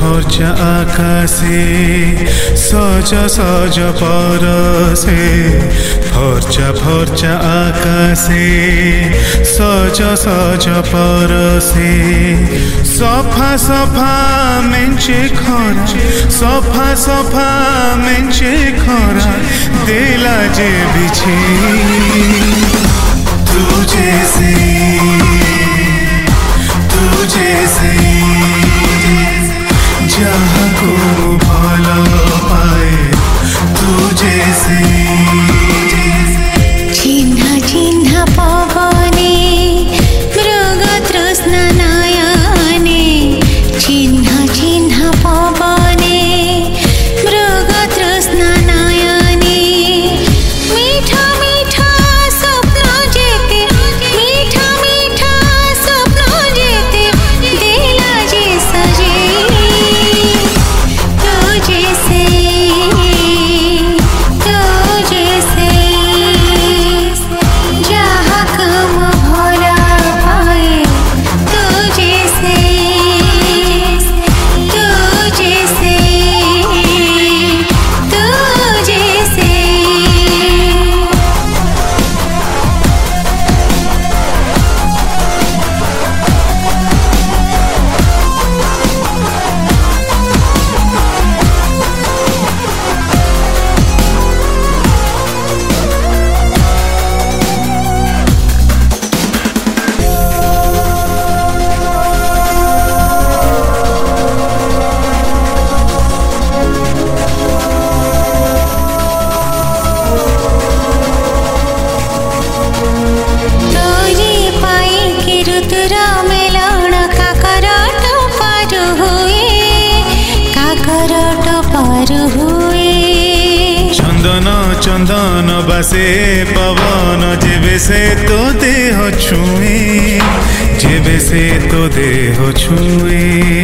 फर्चा आकाशे सज सज परसे फर्चा फर्चा आकाशे सज सज परसे सफा सफा मेंचे खरा सफा सफा मेंचे खरा देला जे बिछे तुझे से जहाँ को भला पाए तुझे से चिन्ह चिन्ह पवने मृग तृष्णा नयने चिन्ह चिन्ह पवने मृग तृष्णा नयने मीठा मीठा स्वप्न जेते मीठा मीठा स्वप्न जेते देला जे सजे तुझे से जहाँ कम भोला पाए तुझे से तुझे से तुझे से चंदन चंदन बासे पवन जेबे से तो देह छुए जेबे से तो देह छुए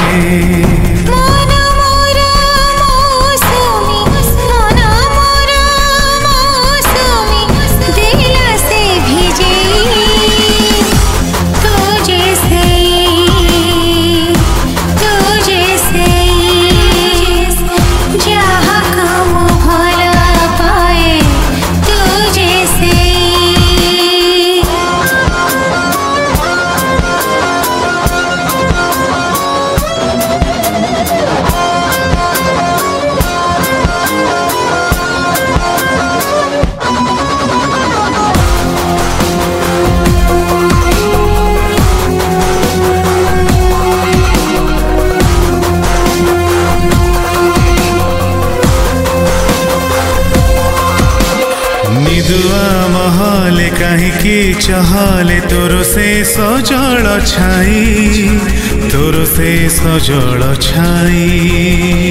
दुआ महले कहीं चहले तोर से सजल छाई तोर से सजल छाई।